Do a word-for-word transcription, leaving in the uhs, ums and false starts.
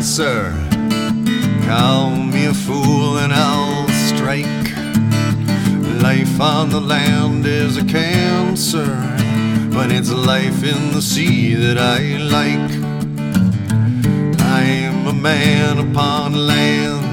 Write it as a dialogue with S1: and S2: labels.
S1: answer. Call me a fool and I'll strike. Life on the land is a cancer, but it's life in the sea that I like. I'm a man upon land,